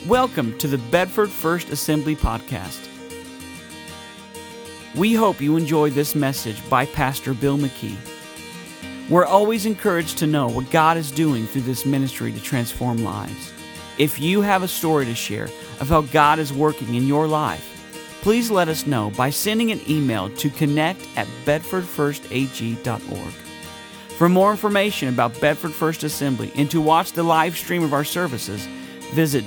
Welcome to the Bedford First Assembly Podcast. We hope you enjoy this message by Pastor Bill McKee. We're always encouraged to know what God is doing through this ministry to transform lives. If you have a story to share of how God is working in your life, please let us know by sending an email to connect@bedfordfirstag.org. For more information about Bedford First Assembly and to watch the live stream of our services, visit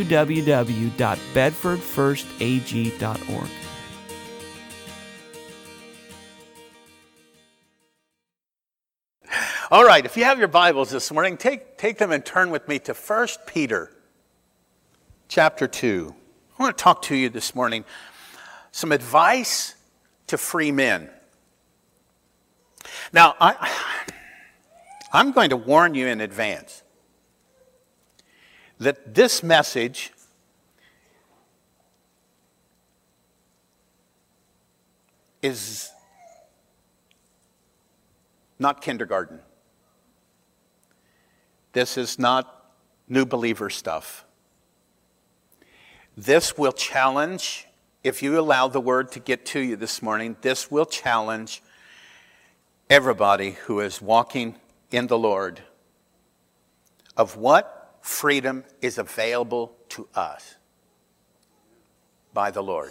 www.bedfordfirstag.org. All right, if you have your Bibles this morning, take them and turn with me to 1 Peter chapter 2. I want to talk to you this morning some advice to free men. Now, I'm going to warn you in advance that this message is not kindergarten. This is not new believer stuff. This will challenge, if you allow the word to get to you this morning, this will challenge everybody who is walking in the Lord of what freedom is available to us by the Lord.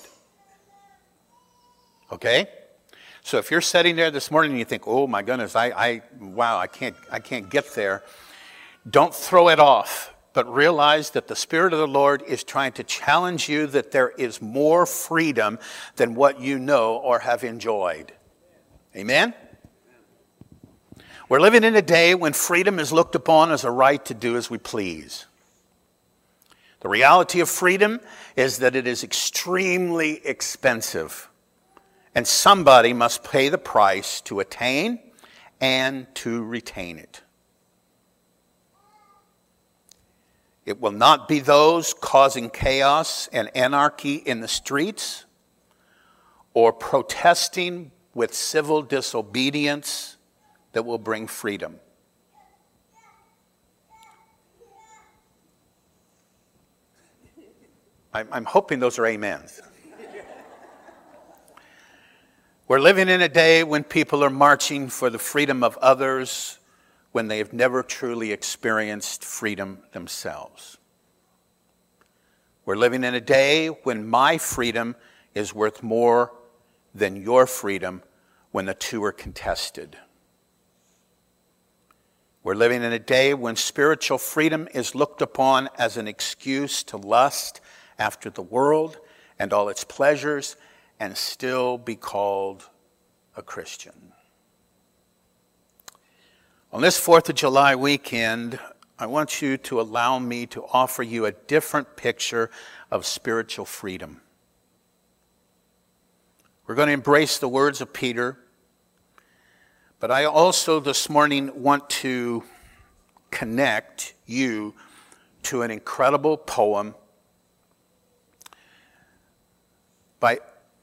Okay? So if you're sitting there this morning and you think, "Oh my goodness, I can't get there," don't throw it off, but realize that the Spirit of the Lord is trying to challenge you that there is more freedom than what you know or have enjoyed. Amen? We're living in a day when freedom is looked upon as a right to do as we please. The reality of freedom is that it is extremely expensive, and somebody must pay the price to attain and to retain it. It will not be those causing chaos and anarchy in the streets or protesting with civil disobedience that will bring freedom. I'm hoping those are amens. We're living in a day when people are marching for the freedom of others when they have never truly experienced freedom themselves. We're living in a day when my freedom is worth more than your freedom when the two are contested. We're living in a day when spiritual freedom is looked upon as an excuse to lust after the world and all its pleasures and still be called a Christian. On this 4th of July weekend, I want you to allow me to offer you a different picture of spiritual freedom. We're going to embrace the words of Peter, but I also this morning want to connect you to an incredible poem by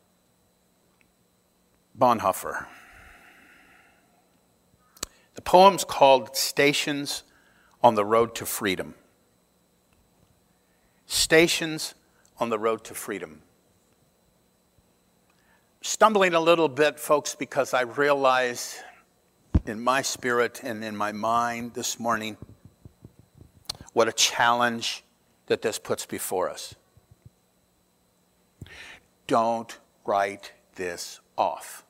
Bonhoeffer. The poem's called Stations on the Road to Freedom. Stations on the Road to Freedom. Stumbling a little bit, folks, because I realize in my spirit and in my mind this morning what a challenge that this puts before us. Don't write this off.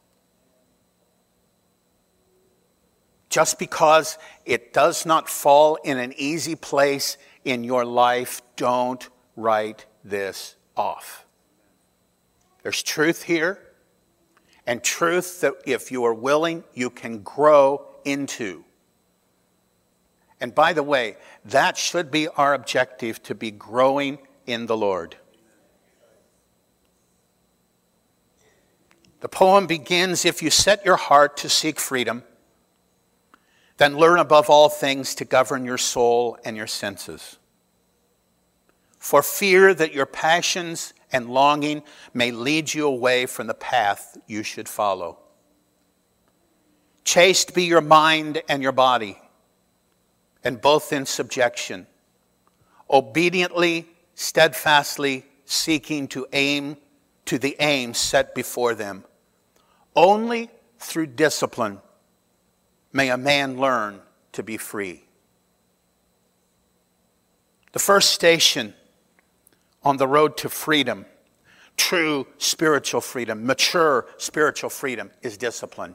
Just because it does not fall in an easy place in your life, don't write this off. There's truth here, and truth that if you are willing, you can grow into. And by the way, that should be our objective, to be growing in the Lord. The poem begins, "If you set your heart to seek freedom, then learn above all things to govern your soul and your senses. For fear that your passions and longing may lead you away from the path you should follow. Chaste be your mind and your body, and both in subjection. Obediently steadfastly seeking to aim to the aim set before them. Only through discipline may a man learn to be free. The first station on the road to freedom, true spiritual freedom, mature spiritual freedom, is discipline.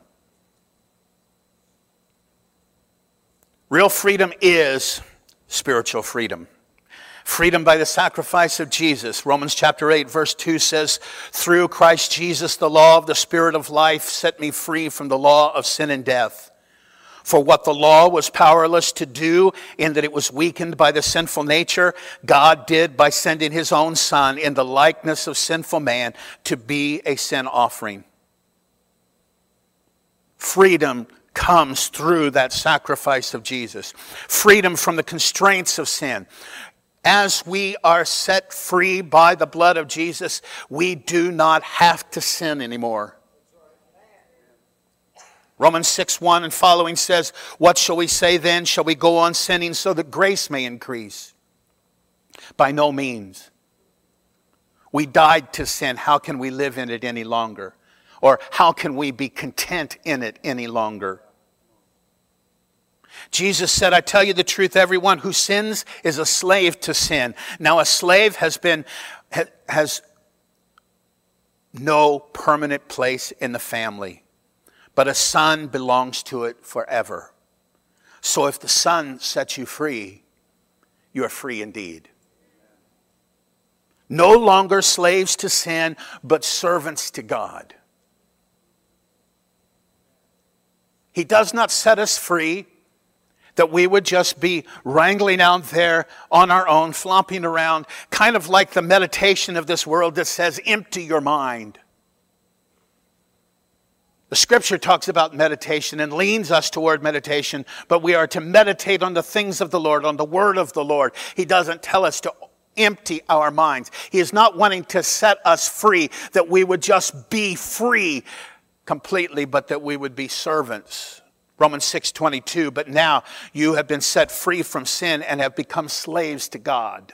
Real freedom is spiritual freedom. Freedom by the sacrifice of Jesus. Romans chapter 8 verse 2 says, through Christ Jesus the law of the Spirit of life set me free from the law of sin and death. For what the law was powerless to do, in that it was weakened by the sinful nature, God did by sending his own Son in the likeness of sinful man to be a sin offering. Freedom comes through that sacrifice of Jesus. Freedom from the constraints of sin. As we are set free by the blood of Jesus, we do not have to sin anymore. Romans 6:1 and following says, what shall we say then? Shall we go on sinning so that grace may increase? By no means. We died to sin. How can we live in it any longer? Or how can we be content in it any longer? Jesus said, I tell you the truth, everyone who sins is a slave to sin. Now a slave has no permanent place in the family, but a son belongs to it forever. So if the Son sets you free, you are free indeed. No longer slaves to sin, but servants to God. He does not set us free that we would just be wrangling out there on our own, flopping around, kind of like the meditation of this world that says, empty your mind. The Scripture talks about meditation and leans us toward meditation, but we are to meditate on the things of the Lord, on the Word of the Lord. He doesn't tell us to empty our minds. He is not wanting to set us free, that we would just be free completely, but that we would be servants. Romans 6:22, but now you have been set free from sin and have become slaves to God.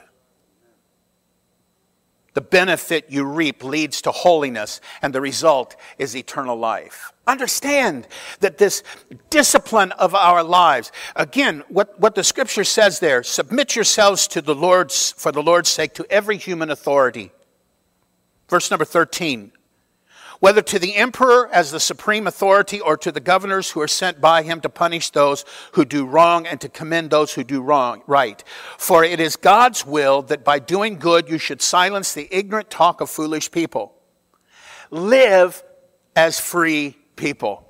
The benefit you reap leads to holiness, and the result is eternal life. Understand that this discipline of our lives, again, what the Scripture says there, submit yourselves to the Lord's, for the Lord's sake, to every human authority. Verse number 13. Whether to the emperor as the supreme authority or to the governors who are sent by him to punish those who do wrong and to commend those who do right. For it is God's will that by doing good you should silence the ignorant talk of foolish people. Live as free people.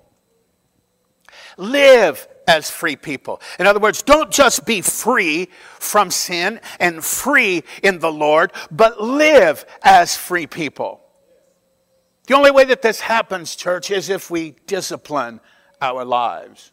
Live as free people. In other words, don't just be free from sin and free in the Lord, but live as free people. The only way that this happens, church, is if we discipline our lives.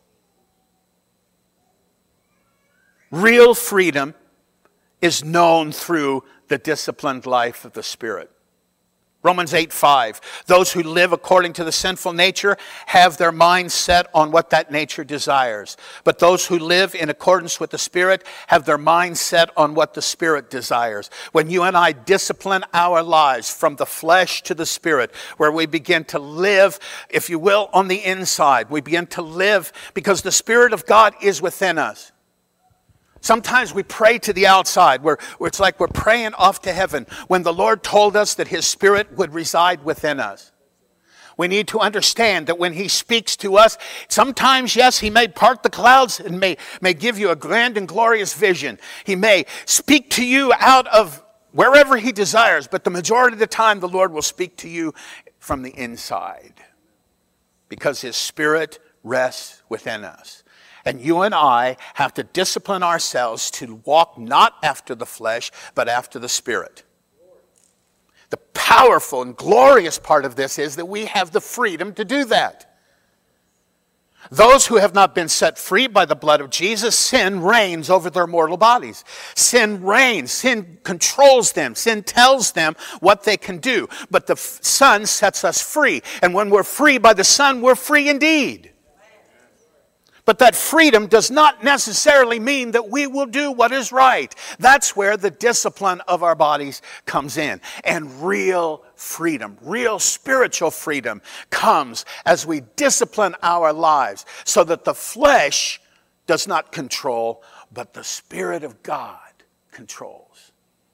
Real freedom is known through the disciplined life of the Spirit. Romans 8:5. Those who live according to the sinful nature have their minds set on what that nature desires. But those who live in accordance with the Spirit have their minds set on what the Spirit desires. When you and I discipline our lives from the flesh to the Spirit, where we begin to live, if you will, on the inside, we begin to live because the Spirit of God is within us. Sometimes we pray to the outside, where it's like we're praying off to heaven, when the Lord told us that His Spirit would reside within us. We need to understand that when He speaks to us, sometimes, yes, He may part the clouds and may give you a grand and glorious vision. He may speak to you out of wherever He desires, but the majority of the time the Lord will speak to you from the inside, because His Spirit rests within us. And you and I have to discipline ourselves to walk not after the flesh, but after the Spirit. The powerful and glorious part of this is that we have the freedom to do that. Those who have not been set free by the blood of Jesus, sin reigns over their mortal bodies. Sin reigns. Sin controls them. Sin tells them what they can do. But the Son sets us free. And when we're free by the Son, we're free indeed. But that freedom does not necessarily mean that we will do what is right. That's where the discipline of our bodies comes in. And real freedom, real spiritual freedom comes as we discipline our lives so that the flesh does not control, but the Spirit of God controls.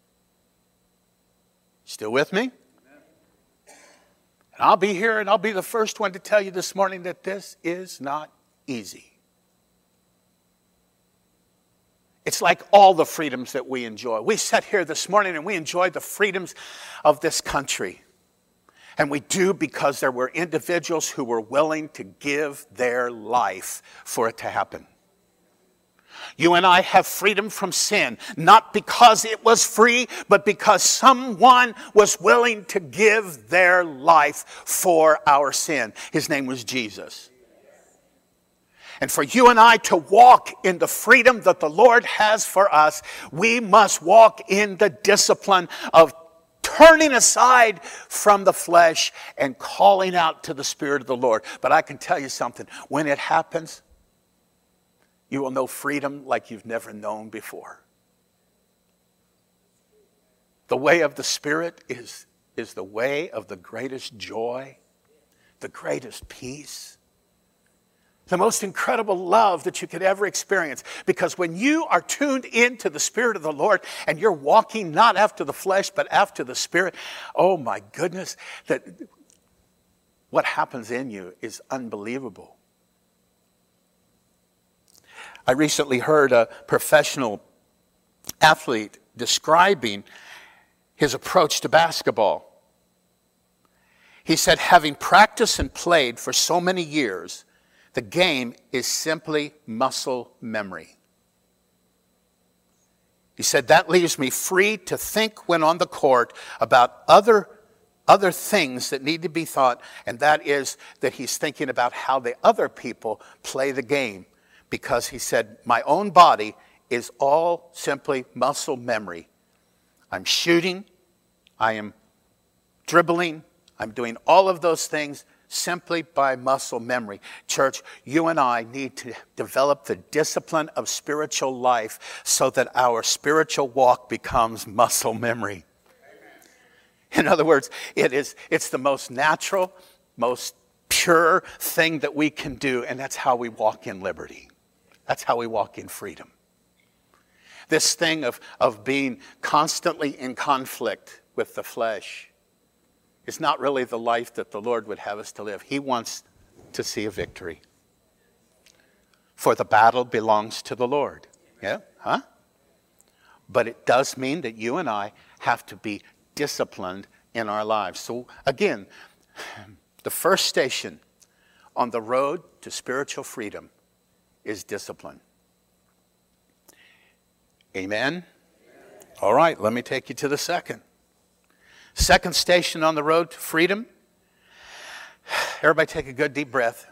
Still with me? And I'll be here and I'll be the first one to tell you this morning that this is not easy. It's like all the freedoms that we enjoy. We sat here this morning and we enjoyed the freedoms of this country. And we do because there were individuals who were willing to give their life for it to happen. You and I have freedom from sin, not because it was free, but because someone was willing to give their life for our sin. His name was Jesus. And for you and I to walk in the freedom that the Lord has for us, we must walk in the discipline of turning aside from the flesh and calling out to the Spirit of the Lord. But I can tell you something, when it happens, you will know freedom like you've never known before. The way of the Spirit is the way of the greatest joy, the greatest peace, the most incredible love that you could ever experience. Because when you are tuned into the Spirit of the Lord and you're walking not after the flesh but after the Spirit, oh my goodness, that what happens in you is unbelievable. I recently heard a professional athlete describing his approach to basketball. He said, having practiced and played for so many years, the game is simply muscle memory. He said, that leaves me free to think when on the court about other things that need to be thought, and that is that he's thinking about how the other people play the game. Because he said, my own body is all simply muscle memory. I'm shooting, I am dribbling, I'm doing all of those things simply by muscle memory. Church, you and I need to develop the discipline of spiritual life so that our spiritual walk becomes muscle memory. In other words, it's the most natural, most pure thing that we can do, and that's how we walk in liberty. That's how we walk in freedom. This thing of being constantly in conflict with the flesh is not really the life that the Lord would have us to live. He wants to see a victory. For the battle belongs to the Lord. Yeah? Huh? But it does mean that you and I have to be disciplined in our lives. So again, the first station on the road to spiritual freedom is discipline. Amen? All right, let me take you to the second. Second station on the road to freedom. Everybody take a good deep breath.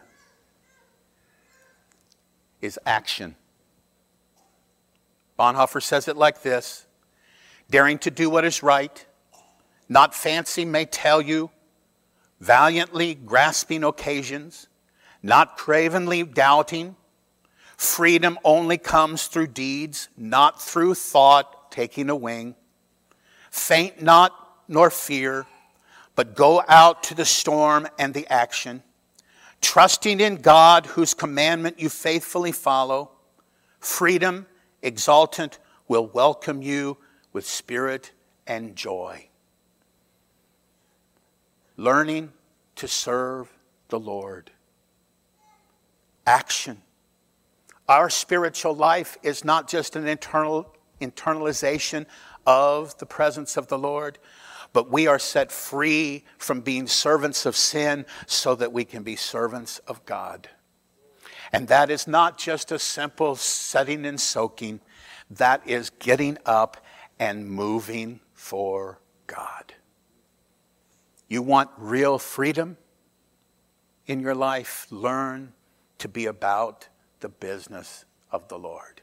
Is action. Bonhoeffer says it like this: daring to do what is right, not fancy may tell you, valiantly grasping occasions, not cravenly doubting. Freedom only comes through deeds, not through thought taking a wing. Faint not nor fear, but go out to the storm and the action, trusting in God whose commandment you faithfully follow. Freedom, exultant, will welcome you with spirit and joy. Learning to serve the Lord. Action. Our spiritual life is not just an internalization of the presence of the Lord, but we are set free from being servants of sin so that we can be servants of God. And that is not just a simple setting and soaking. That is getting up and moving for God. You want real freedom in your life? Learn to be about the business of the Lord.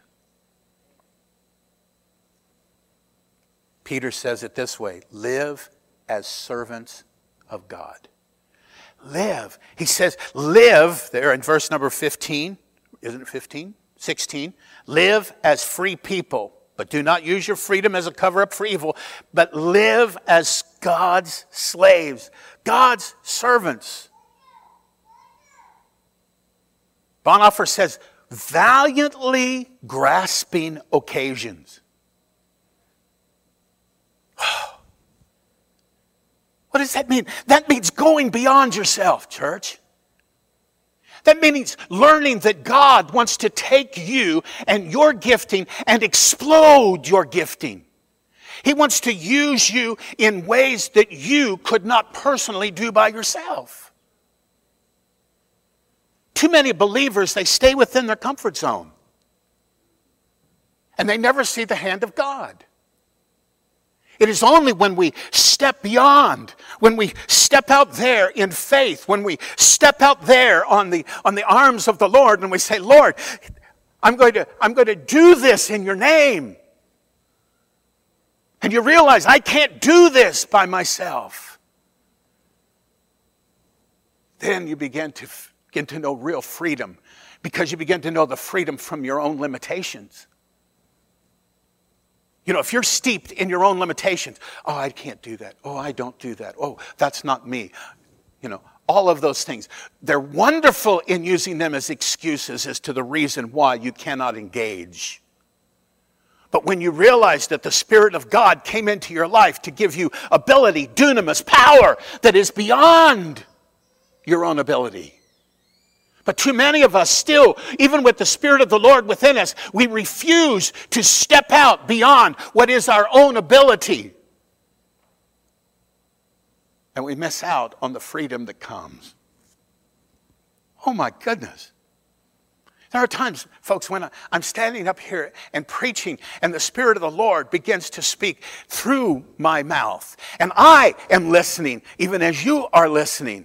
Peter says it this way: live as servants of God. Live. He says, live, there in verse number 15, isn't it 15? 16. Live as free people, but do not use your freedom as a cover-up for evil, but live as God's slaves, God's servants. Bonhoeffer says, valiantly grasping occasions. What does that mean? That means going beyond yourself, church. That means learning that God wants to take you and your gifting and explode your gifting. He wants to use you in ways that you could not personally do by yourself. Too many believers, they stay within their comfort zone. And they never see the hand of God. It is only when we step beyond, when we step out there in faith, when we step out there on the arms of the Lord and we say, Lord, I'm going to do this in your name. And you realize I can't do this by myself. Then you begin to know real freedom, because you begin to know the freedom from your own limitations. You know, if you're steeped in your own limitations, oh, I can't do that. Oh, I don't do that. Oh, that's not me. You know, all of those things. They're wonderful in using them as excuses as to the reason why you cannot engage. But when you realize that the Spirit of God came into your life to give you ability, dunamis, power that is beyond your own ability. But too many of us still, even with the Spirit of the Lord within us, we refuse to step out beyond what is our own ability. And we miss out on the freedom that comes. Oh my goodness. There are times, folks, when I'm standing up here and preaching and the Spirit of the Lord begins to speak through my mouth. And I am listening, even as you are listening.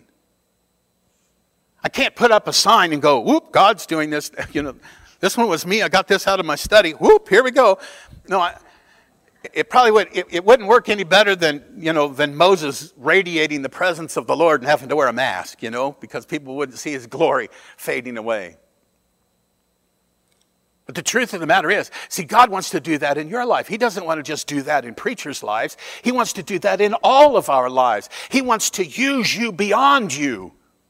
I can't put up a sign and go, whoop, God's doing this. You know, this one was me. I got this out of my study. Whoop, here we go. No, it probably would. It wouldn't work any better than Moses radiating the presence of the Lord and having to wear a mask, because people wouldn't see his glory fading away. But the truth of the matter is, see, God wants to do that in your life. He doesn't want to just do that in preachers' lives. He wants to do that in all of our lives. He wants to use you beyond you.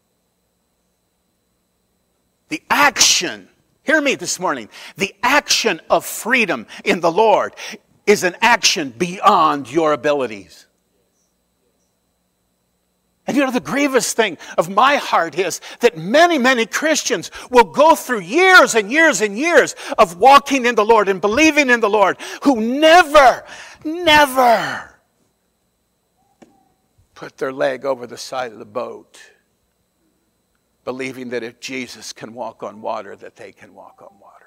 The action, hear me this morning, the action of freedom in the Lord is an action beyond your abilities. And the grievous thing of my heart is that many, many Christians will go through years and years and years of walking in the Lord and believing in the Lord, who never put their leg over the side of the boat, believing that if Jesus can walk on water, that they can walk on water.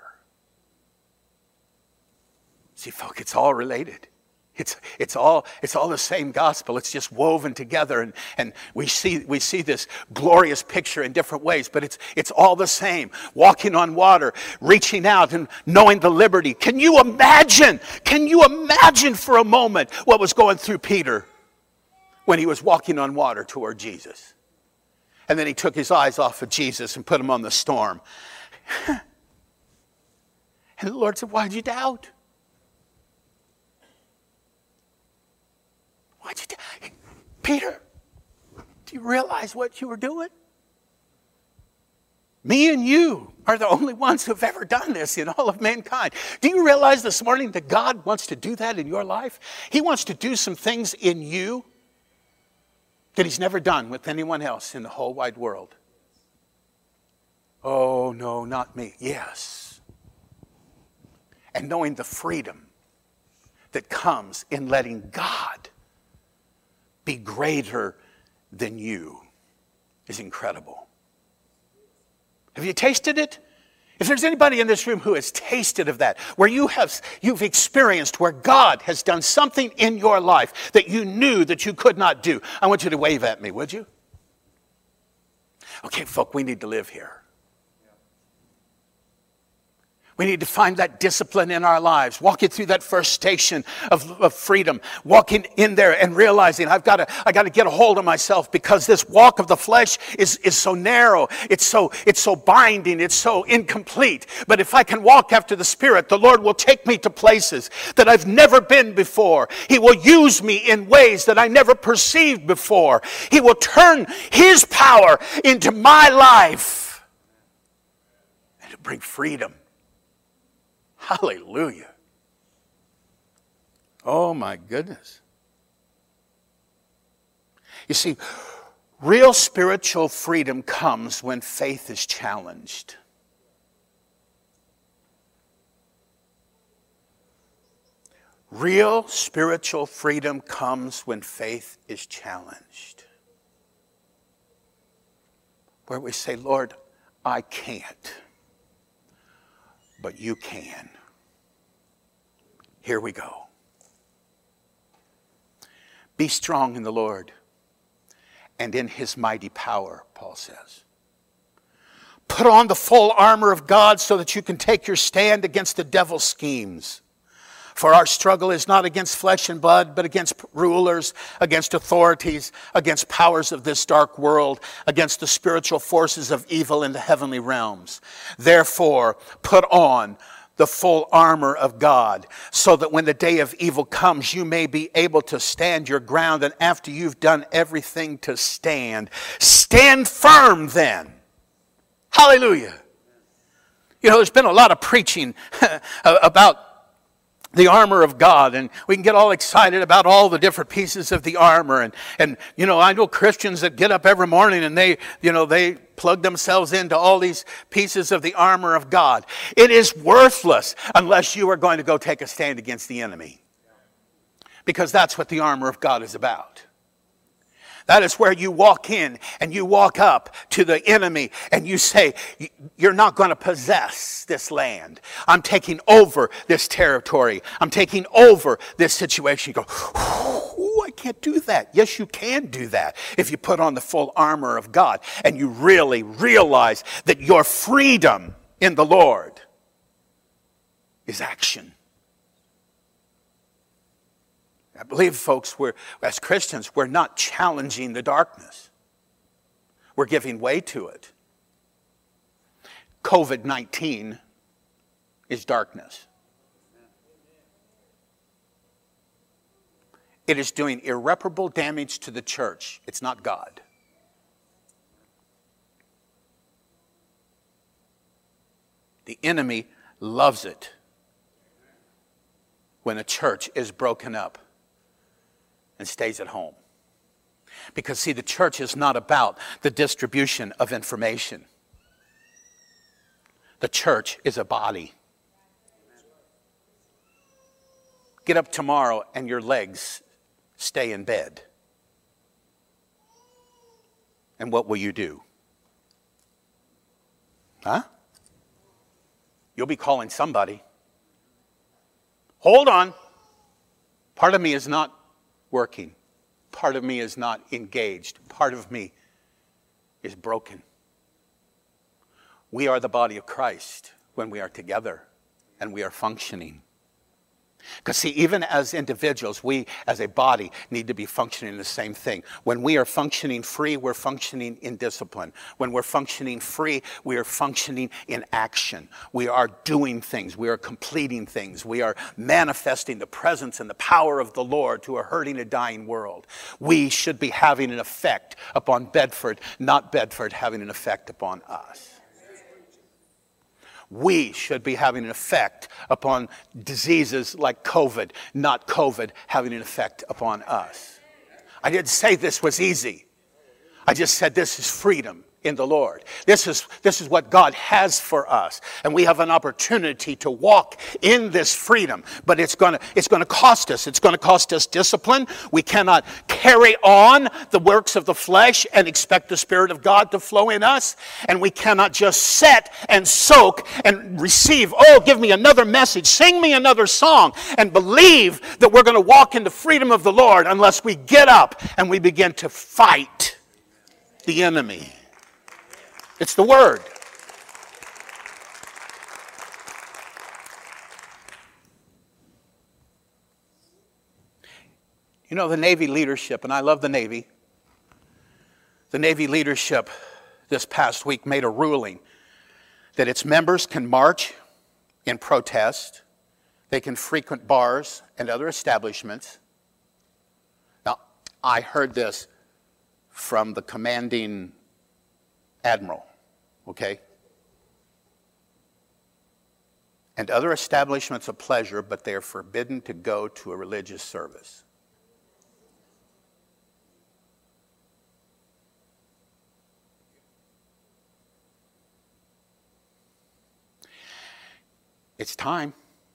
See, folks, it's all related. It's all the same gospel. It's just woven together, and we see this glorious picture in different ways, but it's all the same. Walking on water, reaching out and knowing the liberty. Can you imagine for a moment what was going through Peter when he was walking on water toward Jesus? And then he took his eyes off of Jesus and put them on the storm. And the Lord said, why'd you doubt? Why'd you doubt? Peter, do you realize what you were doing? Me and you are the only ones who have ever done this in all of mankind. Do you realize this morning that God wants to do that in your life? He wants to do some things in you that he's never done with anyone else in the whole wide world. Oh, no, not me. Yes. And knowing the freedom that comes in letting God be greater than you is incredible. Have you tasted it? If there's anybody in this room who has tasted of that, where you've experienced where God has done something in your life that you knew that you could not do, I want you to wave at me, would you? Okay, folk, we need to live here. We need to find that discipline in our lives. Walking through that first station of freedom. Walking in there and realizing I got to get a hold of myself, because this walk of the flesh is so narrow. It's so binding. It's so incomplete. But if I can walk after the Spirit, the Lord will take me to places that I've never been before. He will use me in ways that I never perceived before. He will turn His power into my life and to bring freedom. Hallelujah. Oh my goodness. You see, real spiritual freedom comes when faith is challenged. Real spiritual freedom comes when faith is challenged. Where we say, Lord, I can't, but you can. Here we go. Be strong in the Lord and in His mighty power, Paul says. Put on the full armor of God so that you can take your stand against the devil's schemes. For our struggle is not against flesh and blood, but against rulers, against authorities, against powers of this dark world, against the spiritual forces of evil in the heavenly realms. Therefore, put on the full armor of God, so that when the day of evil comes, you may be able to stand your ground. And after you've done everything to stand, stand firm then. Hallelujah. You know, there's been a lot of preaching about the armor of God, and we can get all excited about all the different pieces of the armor. And you know, I know Christians that get up every morning and they plug themselves into all these pieces of the armor of God. It is worthless unless you are going to go take a stand against the enemy. Because that's what the armor of God is about. That is where you walk in and you walk up to the enemy and you say, you're not going to possess this land. I'm taking over this territory. I'm taking over this situation. You go, I can't do that. Yes, you can do that if you put on the full armor of God and you really realize that your freedom in the Lord is action. I believe, folks, as Christians, we're not challenging the darkness. We're giving way to it. COVID-19 is darkness. It is doing irreparable damage to the church. It's not God. The enemy loves it when a church is broken up and stays at home. Because, see, the church is not about the distribution of information. The church is a body. Get up tomorrow and your legs stay in bed. And what will you do? Huh? You'll be calling somebody. Hold on. Part of me is not working. Part of me is not engaged. Part of me is broken. We are the body of Christ when we are together and we are functioning. Because, see, even as individuals, we as a body need to be functioning the same thing. When we are functioning free, we're functioning in discipline. When we're functioning free, we are functioning in action. We are doing things. We are completing things. We are manifesting the presence and the power of the Lord to a hurting, a dying world. We should be having an effect upon Bedford, not Bedford having an effect upon us. We should be having an effect upon diseases like COVID, not COVID having an effect upon us. I didn't say this was easy. I just said this is freedom in the Lord. This is what God has for us. And we have an opportunity to walk in this freedom. But it's going to cost us. It's going to cost us discipline. We cannot carry on the works of the flesh and expect the Spirit of God to flow in us. And we cannot just sit and soak and receive, oh, give me another message, sing me another song, and believe that we're going to walk in the freedom of the Lord unless we get up and we begin to fight the enemy. It's the Word. You know, the Navy leadership, and I love the Navy. The Navy leadership this past week made a ruling that its members can march in protest. They can frequent bars and other establishments. Now, I heard this from the commanding admiral, okay? And other establishments of pleasure, but they are forbidden to go to a religious service. It's time.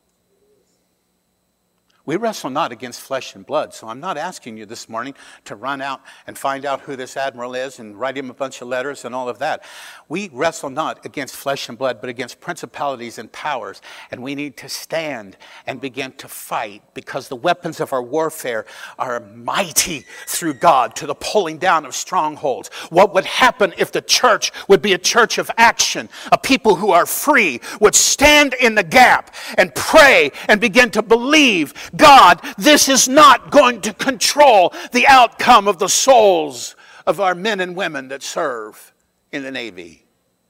We wrestle not against flesh and blood, so I'm not asking you this morning to run out and find out who this admiral is and write him a bunch of letters and all of that. We wrestle not against flesh and blood, but against principalities and powers, and we need to stand and begin to fight, because the weapons of our warfare are mighty through God to the pulling down of strongholds. What would happen if the church would be a church of action, a people who are free, would stand in the gap and pray and begin to believe, God, this is not going to control the outcome of the souls of our men and women that serve in the Navy.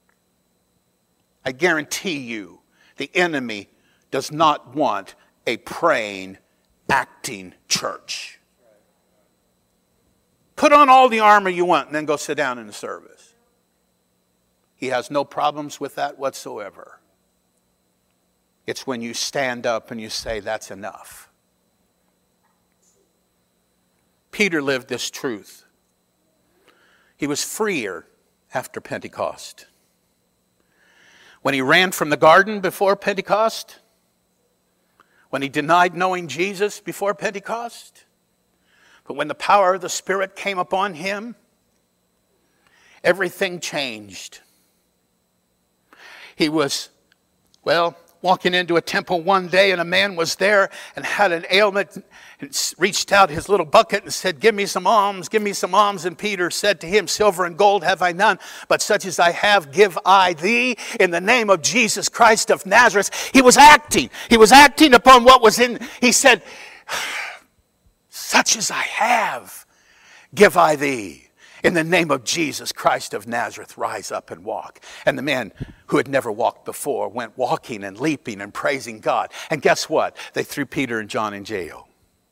I guarantee you, the enemy does not want a praying, acting church. Put on all the armor you want and then go sit down in the service. He has no problems with that whatsoever. It's when you stand up and you say, that's enough. Peter lived this truth. He was freer after Pentecost. When he ran from the garden before Pentecost, when he denied knowing Jesus before Pentecost, but when the power of the Spirit came upon him, everything changed. He was, walking into a temple one day, and a man was there and had an ailment, and reached out his little bucket and said, give me some alms, give me some alms. And Peter said to him, silver and gold have I none, but such as I have give I thee, in the name of Jesus Christ of Nazareth. He was acting upon what was in. He said, such as I have give I thee. In the name of Jesus Christ of Nazareth, rise up and walk. And the man who had never walked before went walking and leaping and praising God. And guess what? They threw Peter and John in jail.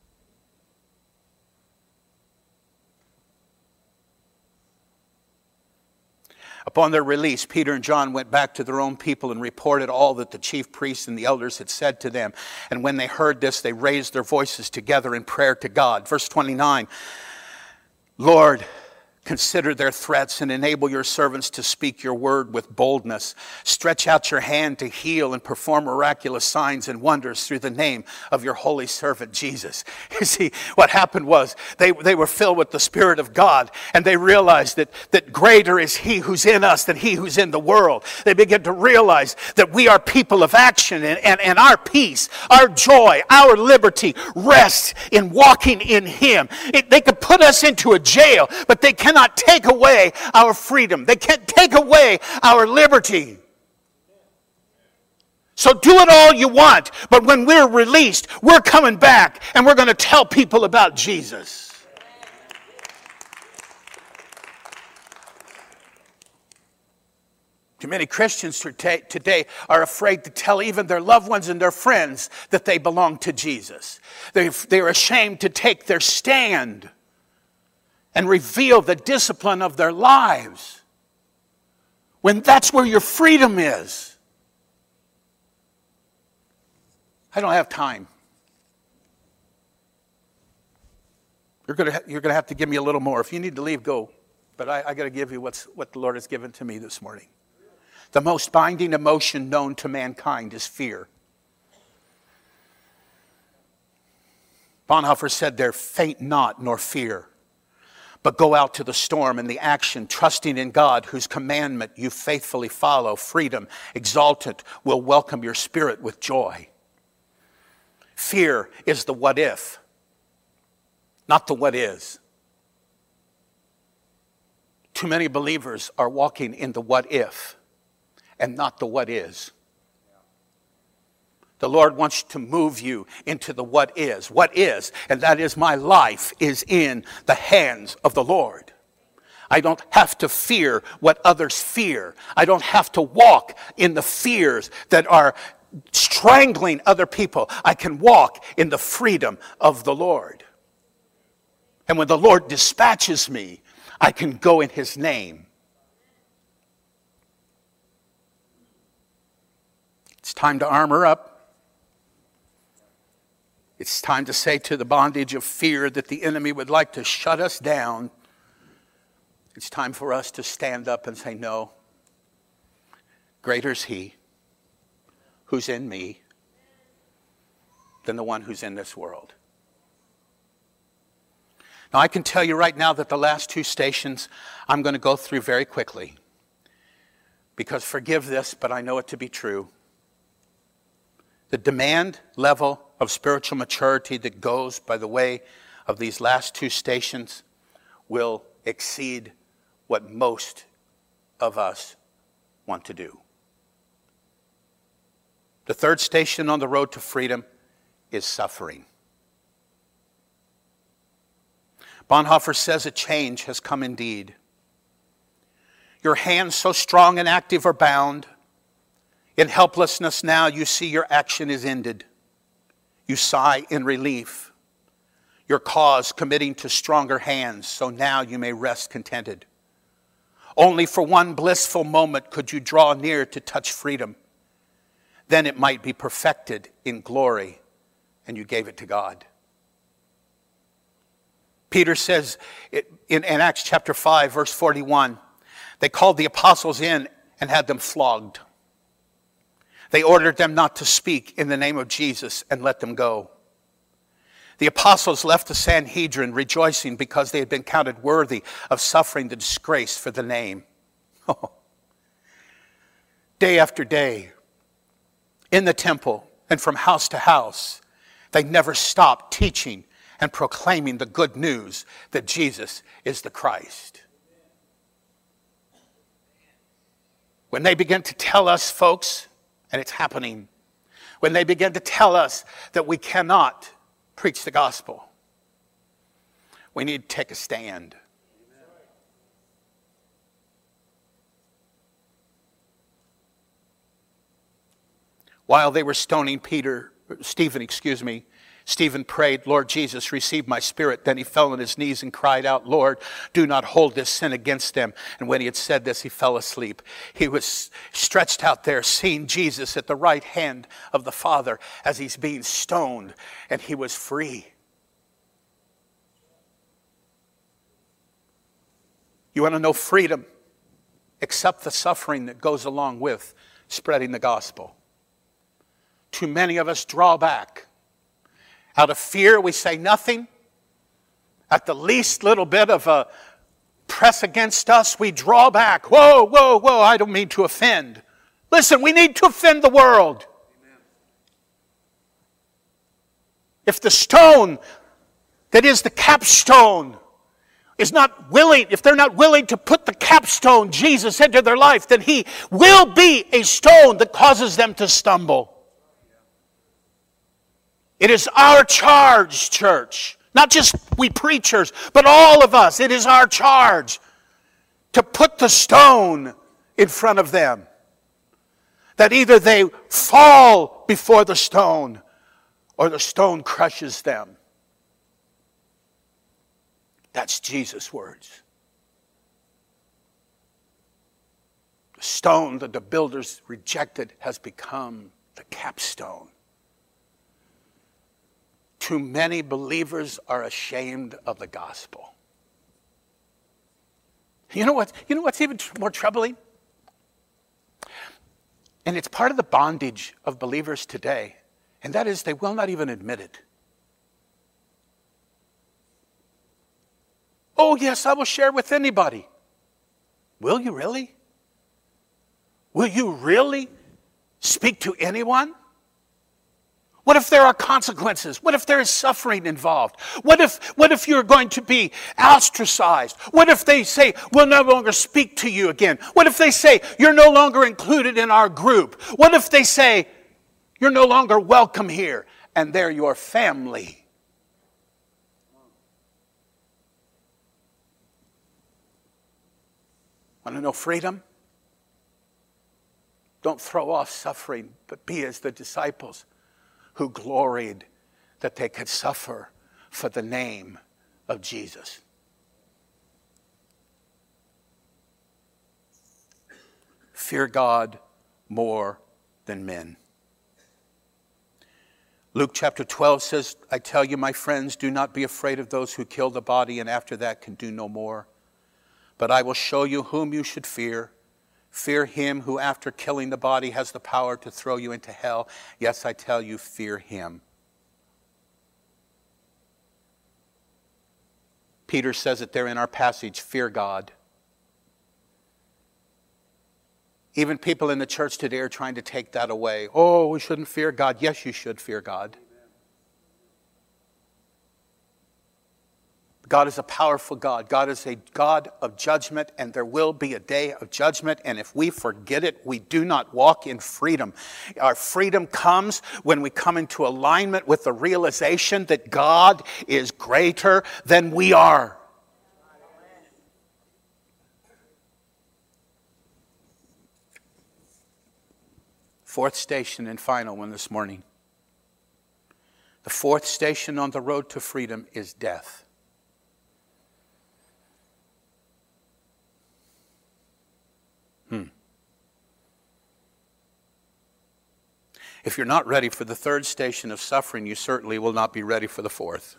Upon their release, Peter and John went back to their own people and reported all that the chief priests and the elders had said to them. And when they heard this, they raised their voices together in prayer to God. Verse 29, Lord, consider their threats and enable your servants to speak your word with boldness. Stretch out your hand to heal and perform miraculous signs and wonders through the name of your holy servant Jesus. You see, what happened was they were filled with the Spirit of God, and they realized that greater is he who's in us than he who's in the world. They began to realize that we are people of action, and our peace, our joy, our liberty rests in walking in him. They could put us into a jail, but they cannot take away our freedom. They can't take away our liberty. So do it all you want, but when we're released, we're coming back and we're going to tell people about Jesus. Too many Christians today are afraid to tell even their loved ones and their friends that they belong to Jesus. They're ashamed to take their stand and reveal the discipline of their lives, when that's where your freedom is. I don't have time. You're going to have to give me a little more. If you need to leave, go. But I got to give you what the Lord has given to me this morning. The most binding emotion known to mankind is fear. Bonhoeffer said there, faint not nor fear, but go out to the storm and the action, trusting in God, whose commandment you faithfully follow. Freedom, exultant, will welcome your spirit with joy. Fear is the what if, not the what is. Too many believers are walking in the what if and not the what is. The Lord wants to move you into the what is. What is, and that is my life is in the hands of the Lord. I don't have to fear what others fear. I don't have to walk in the fears that are strangling other people. I can walk in the freedom of the Lord. And when the Lord dispatches me, I can go in his name. It's time to armor up. It's time to say to the bondage of fear that the enemy would like to shut us down. It's time for us to stand up and say, no, greater is he who's in me than the one who's in this world. Now, I can tell you right now that the last two stations I'm going to go through very quickly. Because forgive this, but I know it to be true. The demand level of spiritual maturity that goes by the way of these last two stations will exceed what most of us want to do. The third station on the road to freedom is suffering. Bonhoeffer says a change has come indeed. Your hands so strong and active are bound. In helplessness now you see your action is ended. You sigh in relief. Your cause committing to stronger hands, so now you may rest contented. Only for one blissful moment could you draw near to touch freedom. Then it might be perfected in glory, and you gave it to God. Peter says in Acts chapter 5, verse 41, they called the apostles in and had them flogged. They ordered them not to speak in the name of Jesus and let them go. The apostles left the Sanhedrin rejoicing because they had been counted worthy of suffering the disgrace for the name. Day after day, in the temple and from house to house, they never stopped teaching and proclaiming the good news that Jesus is the Christ. When they begin to tell us, folks, and it's happening, when they begin to tell us that we cannot preach the gospel, we need to take a stand. While they were stoning Stephen prayed, Lord Jesus, receive my spirit. Then he fell on his knees and cried out, Lord, do not hold this sin against them. And when he had said this, he fell asleep. He was stretched out there, seeing Jesus at the right hand of the Father as he's being stoned, and he was free. You want to know freedom? Accept the suffering that goes along with spreading the gospel. Too many of us draw back. Out of fear, we say nothing. At the least little bit of a press against us, we draw back. Whoa, whoa, whoa, I don't mean to offend. Listen, we need to offend the world. Amen. If the stone that is the capstone is not willing, if they're not willing to put the capstone, Jesus, into their life, then he will be a stone that causes them to stumble. It is our charge, church, not just we preachers, but all of us. It is our charge to put the stone in front of them. That either they fall before the stone or the stone crushes them. That's Jesus' words. The stone that the builders rejected has become the capstone. Too many believers are ashamed of the gospel. You know what's even more troubling? And it's part of the bondage of believers today, and that is they will not even admit it. Oh, yes, I will share with anybody. Will you really? Will you really speak to anyone? What if there are consequences? What if there is suffering involved? What if you're going to be ostracized? What if they say, we'll no longer speak to you again? What if they say, you're no longer included in our group? What if they say, You're no longer welcome here, and they're your family. Want to know freedom? Don't throw off suffering, but be as the disciples who gloried that they could suffer for the name of Jesus. Fear God more than men. Luke chapter 12 says, I tell you, my friends, do not be afraid of those who kill the body and after that can do no more. But I will show you whom you should fear. Fear him who after killing the body has the power to throw you into hell. Yes, I tell you, fear him. Peter says it there in our passage, fear God. Even people in the church today are trying to take that away. Oh, we shouldn't fear God. Yes, you should fear God. God is a powerful God. God is a God of judgment, and there will be a day of judgment. And if we forget it, we do not walk in freedom. Our freedom comes when we come into alignment with the realization that God is greater than we are. Fourth station and final one this morning. The fourth station on the road to freedom is death. If you're not ready for the third station of suffering, you certainly will not be ready for the fourth.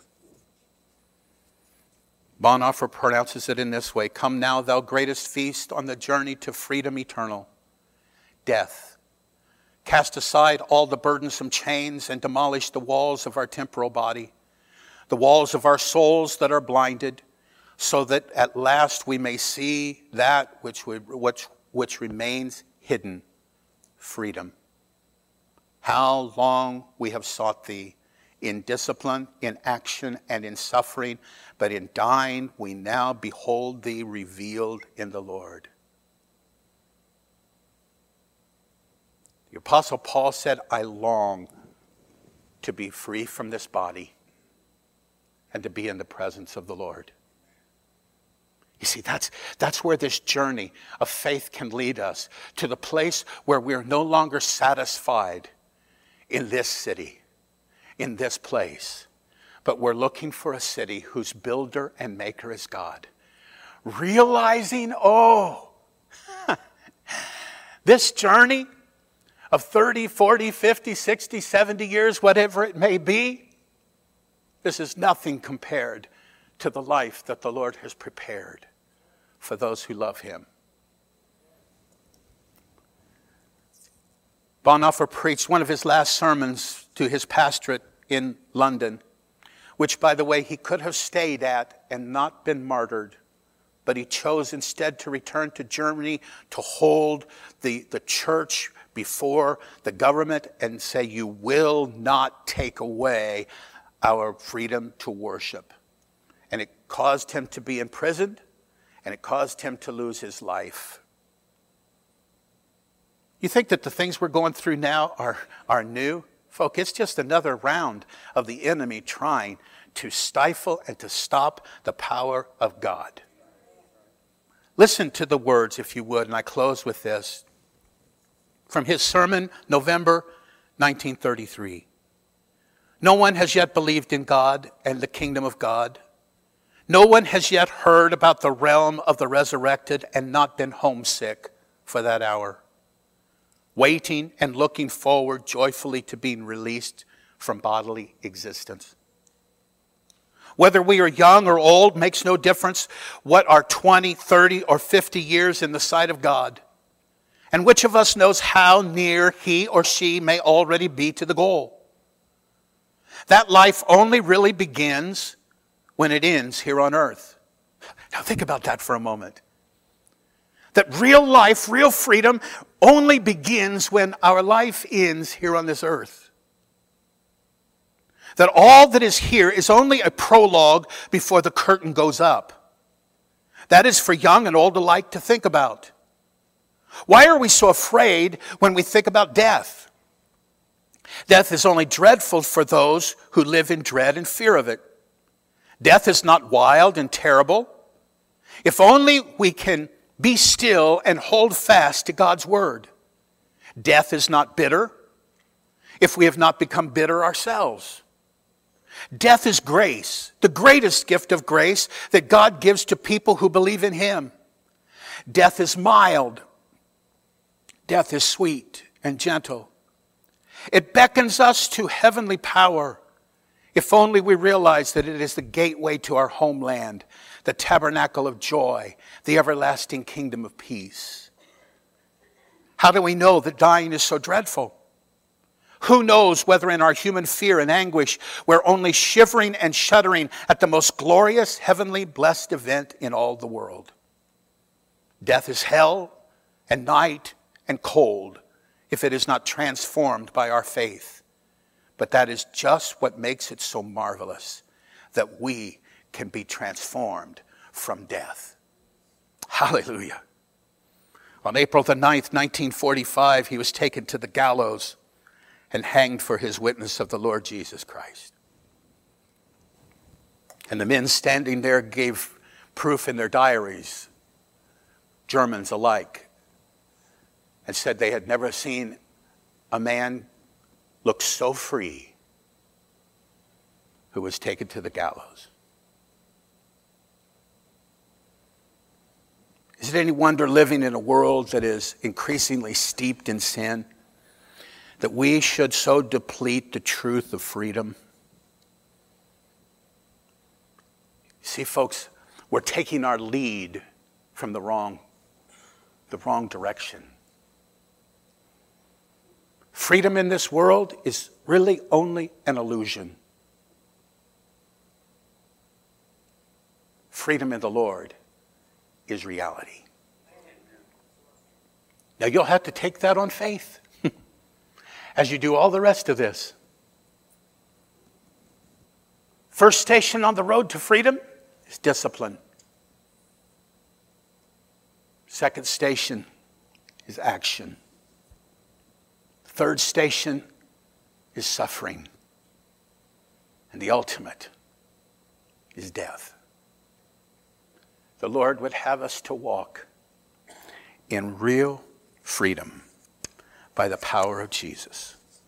Bonhoeffer pronounces it in this way, come now, thou greatest feast on the journey to freedom eternal. Death, cast aside all the burdensome chains and demolish the walls of our temporal body, the walls of our souls that are blinded, so that at last we may see that which remains hidden, freedom. How long we have sought thee, in discipline, in action, and in suffering, but in dying we now behold thee revealed in the Lord. The Apostle Paul said, I long to be free from this body and to be in the presence of the Lord. You see, that's where this journey of faith can lead us, to the place where we're no longer satisfied in this city, in this place, but we're looking for a city whose builder and maker is God. Realizing, this journey of 30, 40, 50, 60, 70 years, whatever it may be, this is nothing compared to the life that the Lord has prepared for those who love him. Bonhoeffer preached one of his last sermons to his pastorate in London, which, by the way, he could have stayed at and not been martyred, but he chose instead to return to Germany to hold the church before the government and say, you will not take away our freedom to worship. And it caused him to be imprisoned, and it caused him to lose his life. You think that the things we're going through now are new? Folk, it's just another round of the enemy trying to stifle and to stop the power of God. Listen to the words, if you would, and I close with this. From his sermon, November 1933. No one has yet believed in God and the kingdom of God. No one has yet heard about the realm of the resurrected and not been homesick for that hour, waiting and looking forward joyfully to being released from bodily existence. Whether we are young or old makes no difference what are 20, 30, or 50 years in the sight of God. And which of us knows how near he or she may already be to the goal? That life only really begins when it ends here on earth. Now think about that for a moment. That real life, real freedom only begins when our life ends here on this earth. That all that is here is only a prologue before the curtain goes up. That is for young and old alike to think about. Why are we so afraid when we think about death? Death is only dreadful for those who live in dread and fear of it. Death is not wild and terrible. If only we can be still and hold fast to God's word. Death is not bitter if we have not become bitter ourselves. Death is grace, the greatest gift of grace that God gives to people who believe in him. Death is mild. Death is sweet and gentle. It beckons us to heavenly power if only we realize that it is the gateway to our homeland, the tabernacle of joy, the everlasting kingdom of peace. How do we know that dying is so dreadful? Who knows whether in our human fear and anguish we're only shivering and shuddering at the most glorious, heavenly, blessed event in all the world? Death is hell and night and cold if it is not transformed by our faith. But that is just what makes it so marvelous, that we can be transformed from death. Hallelujah. On April the 9th, 1945, he was taken to the gallows and hanged for his witness of the Lord Jesus Christ. And the men standing there gave proof in their diaries, Germans alike, and said they had never seen a man look so free who was taken to the gallows. Is it any wonder, living in a world that is increasingly steeped in sin, that we should so deplete the truth of freedom? See, folks, we're taking our lead from the wrong direction. Freedom in this world is really only an illusion. Freedom in the Lord is reality. Now you'll have to take that on faith as you do all the rest of this. First station on the road to freedom is discipline. Second station is action. Third station is suffering. And the ultimate is death. The Lord would have us to walk in real freedom by the power of Jesus.